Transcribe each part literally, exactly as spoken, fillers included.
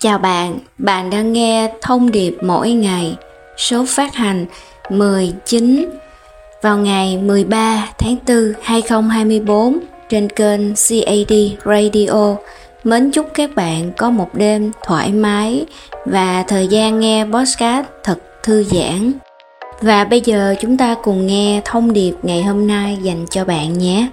Chào bạn, bạn đang nghe Thông điệp mỗi ngày, số phát hành mười chín vào ngày mười ba tháng tư hai nghìn không trăm hai mươi tư trên kênh xê a đê Radio. Mến chúc các bạn có một đêm thoải mái và thời gian nghe podcast thật thư giãn. Và bây giờ chúng ta cùng nghe thông điệp ngày hôm nay dành cho bạn nhé.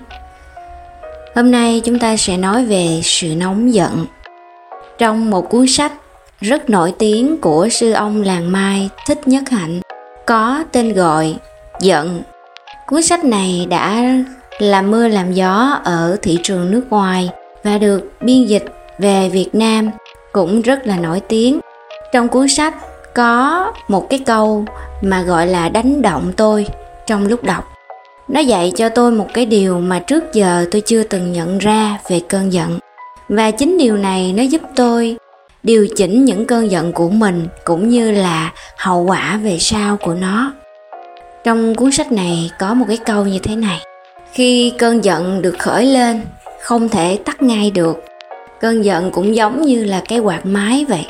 Hôm nay chúng ta sẽ nói về sự nóng giận. Trong một cuốn sách rất nổi tiếng của sư ông làng Mai Thích Nhất Hạnh có tên gọi Giận. Cuốn sách này đã làm mưa làm gió ở thị trường nước ngoài và được biên dịch về Việt Nam cũng rất là nổi tiếng. Trong cuốn sách có một cái câu mà gọi là đánh động tôi trong lúc đọc. Nó dạy cho tôi một cái điều mà trước giờ tôi chưa từng nhận ra về cơn giận. Và chính điều này nó giúp tôi điều chỉnh những cơn giận của mình cũng như là hậu quả về sau của nó. Trong cuốn sách này có một cái câu như thế này: khi cơn giận được khởi lên, không thể tắt ngay được. Cơn giận cũng giống như là cái quạt máy vậy.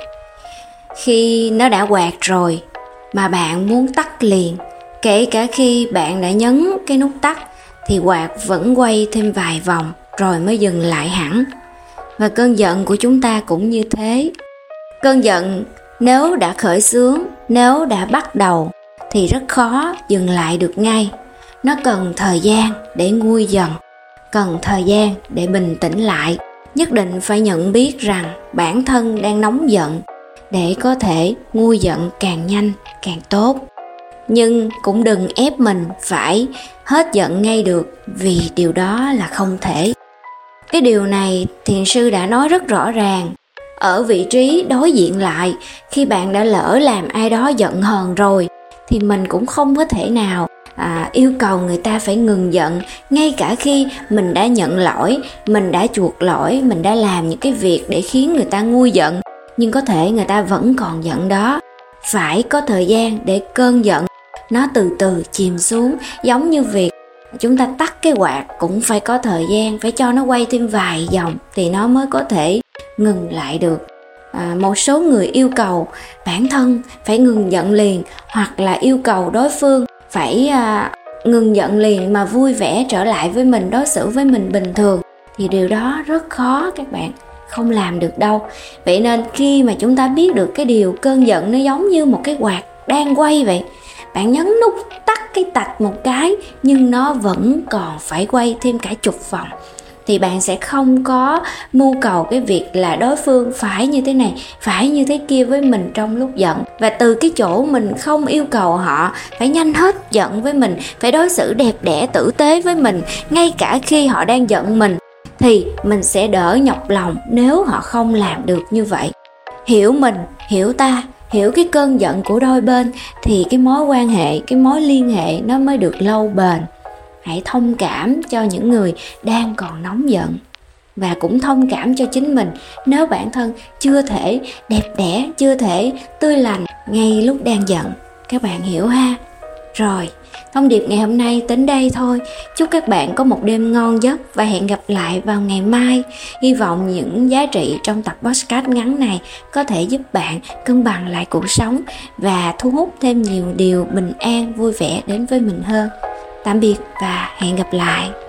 Khi nó đã quạt rồi mà bạn muốn tắt liền, kể cả khi bạn đã nhấn cái nút tắt thì quạt vẫn quay thêm vài vòng rồi mới dừng lại hẳn. Và cơn giận của chúng ta cũng như thế. Cơn giận nếu đã khởi xướng, nếu đã bắt đầu thì rất khó dừng lại được ngay. Nó cần thời gian để nguôi dần, cần thời gian để bình tĩnh lại. Nhất định phải nhận biết rằng bản thân đang nóng giận để có thể nguôi giận càng nhanh càng tốt. Nhưng cũng đừng ép mình phải hết giận ngay được, vì điều đó là không thể. Cái điều này thiền sư đã nói rất rõ ràng. Ở vị trí đối diện lại, khi bạn đã lỡ làm ai đó giận hờn rồi thì mình cũng không có thể nào à, yêu cầu người ta phải ngừng giận. Ngay cả khi mình đã nhận lỗi, mình đã chuộc lỗi, mình đã làm những cái việc để khiến người ta nguôi giận, nhưng có thể người ta vẫn còn giận đó. Phải có thời gian để cơn giận nó từ từ chìm xuống. Giống như việc chúng ta tắt cái quạt cũng phải có thời gian, phải cho nó quay thêm vài vòng thì nó mới có thể ngừng lại được. À, một số người yêu cầu bản thân phải ngừng giận liền, hoặc là yêu cầu đối phương phải à, ngừng giận liền mà vui vẻ trở lại với mình, đối xử với mình bình thường, thì điều đó rất khó các bạn, không làm được đâu. Vậy nên khi mà chúng ta biết được cái điều cơn giận nó giống như một cái quạt đang quay vậy, bạn nhấn nút tắt cái tạch một cái nhưng nó vẫn còn phải quay thêm cả chục vòng, thì bạn sẽ không có mưu cầu cái việc là đối phương phải như thế này, phải như thế kia với mình trong lúc giận. Và từ cái chỗ mình không yêu cầu họ phải nhanh hết giận với mình, phải đối xử đẹp đẽ tử tế với mình ngay cả khi họ đang giận mình, thì mình sẽ đỡ nhọc lòng nếu họ không làm được như vậy. Hiểu mình, hiểu ta, hiểu cái cơn giận của đôi bên thì cái mối quan hệ, cái mối liên hệ nó mới được lâu bền. Hãy thông cảm cho những người đang còn nóng giận, và cũng thông cảm cho chính mình nếu bản thân chưa thể đẹp đẽ, chưa thể tươi lành ngay lúc đang giận. Các bạn hiểu ha? Rồi, thông điệp ngày hôm nay đến đây thôi. Chúc các bạn có một đêm ngon giấc và hẹn gặp lại vào ngày mai. Hy vọng những giá trị trong tập podcast ngắn này có thể giúp bạn cân bằng lại cuộc sống và thu hút thêm nhiều điều bình an, vui vẻ đến với mình hơn. Tạm biệt và hẹn gặp lại.